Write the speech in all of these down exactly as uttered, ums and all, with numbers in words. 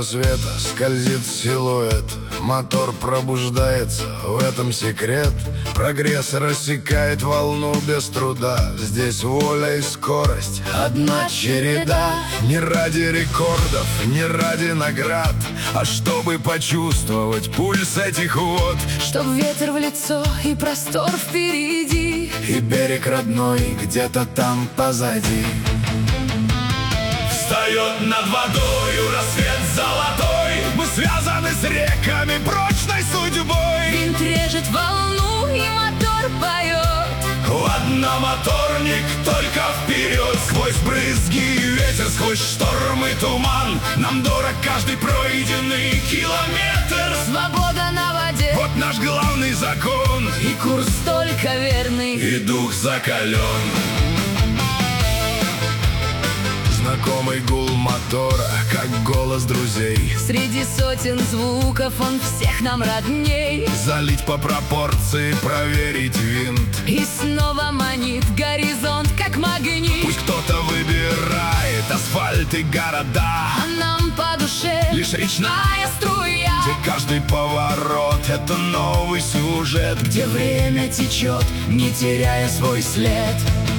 рассвета скользит силуэт. Мотор пробуждается, в этом секрет. Прогресс рассекает волну без труда. Здесь воля и скорость, одна череда. Не ради рекордов, не ради наград, а чтобы почувствовать пульс этих вод. Чтоб ветер в лицо и простор впереди, и берег родной где-то там позади. Встает над водою рассвет золотой. Мы связаны с реками прочной судьбой. Винт режет волну и мотор поет. Ладно, моторник, только вперед. Сквозь брызги и ветер, сквозь шторм и туман нам дорог каждый пройденный километр. Свобода на воде, вот наш главный закон. и курс только верный, и дух закален. Знакомый гул мотора, как голос друзей. среди сотен звуков он всех нам родней. Залить по пропорции, проверить винт, И снова манит горизонт, как магнит. Пусть кто-то выбирает асфальт и города, А нам по душе лишь речная струя, где каждый поворот — это новый сюжет, где время течет, не теряя свой след.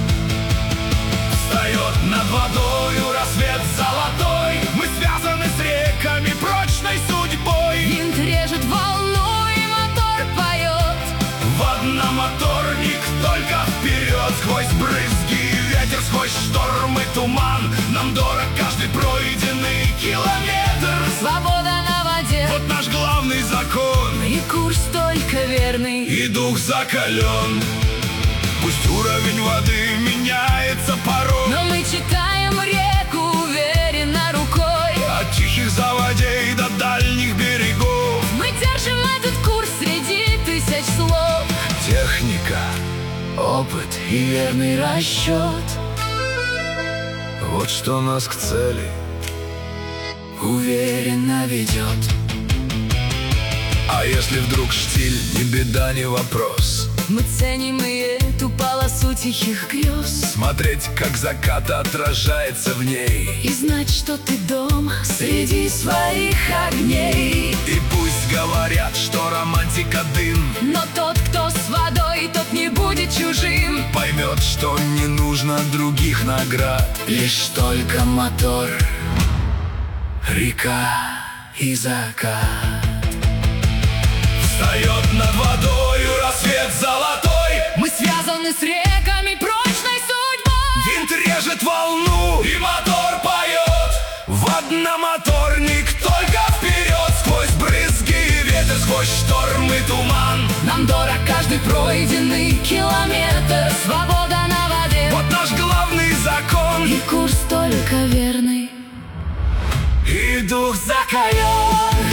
Встает над водою рассвет золотой. Мы связаны с реками прочной судьбой. Винт режет волну и мотор поет. Водно моторник, только вперед. Сквозь брызги и ветер, сквозь шторм и туман нам дорог каждый пройденный километр. Свобода на воде, вот наш главный закон, и курс только верный, и дух закален. Пусть уровень воды меняется порой, но мы читаем реку уверенно рукой. от тихих заводей до дальних берегов. Мы держим этот курс среди тысяч слов. Техника, опыт и верный расчет — вот что нас к цели уверенно ведет. А если вдруг штиль, не беда, не вопрос. Мы ценим и эту полосу тихих грез. Смотреть, как закат отражается в ней, И знать, что ты дома среди своих огней. и пусть говорят, что романтика дым, Но тот, кто с водой, тот не будет чужим. поймет, что не нужно других наград. Лишь только мотор, Река и закат. встает над водою рассвет золотой. Мы связаны с реками прочной судьбой. Винт режет волну, и мотор поет. Водномоторник, только вперед. Сквозь брызги и ветер, сквозь шторм и туман Нам дорог каждый пройденный километр. Свобода на воде, вот наш главный закон, и курс только верный, и дух закален.